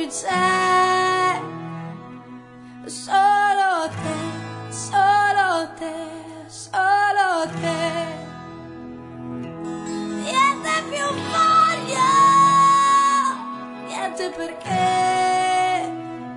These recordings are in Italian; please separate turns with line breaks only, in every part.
più c'è, solo te, solo te, solo te. Niente più voglio, niente perché,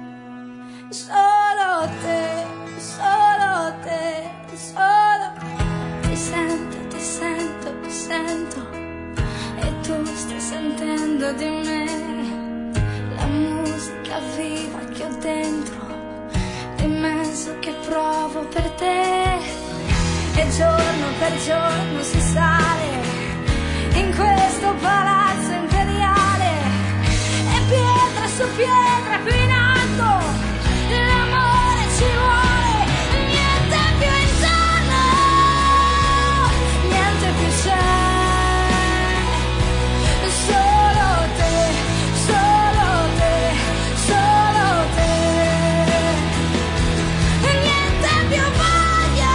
solo te, solo te, solo. Ti sento, ti sento, ti sento, e tu stai sentendo di me la musica viva che ho dentro, l'immenso che provo per te. E giorno per giorno si sale in questo palazzo imperiale, e pietra su pietra qui in alto l'amore ci vuole. Niente più intorno, niente più c'è, solo te, solo te, solo te. Niente più voglio,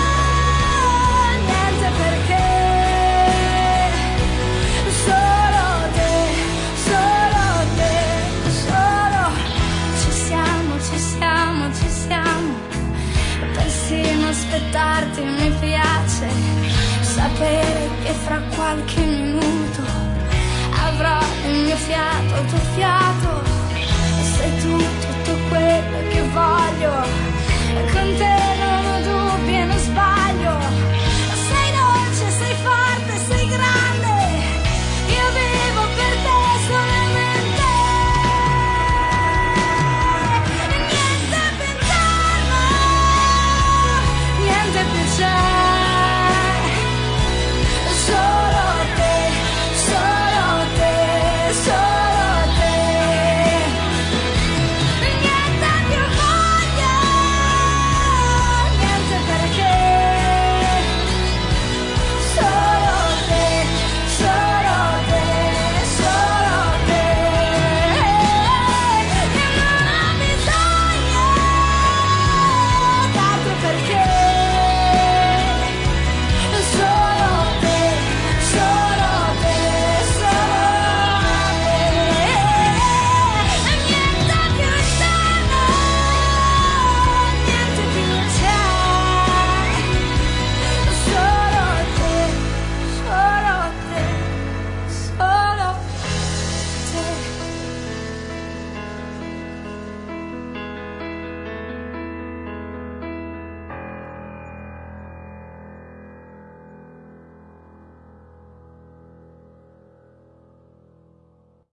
niente perché, solo te, solo te, solo. Ci siamo, ci siamo, ci siamo. Persino aspettarti mi piace, sapere che fra qualche minuto avrò il mio fiato, il tuo fiato, e sei tu tutto quello che voglio, e con te non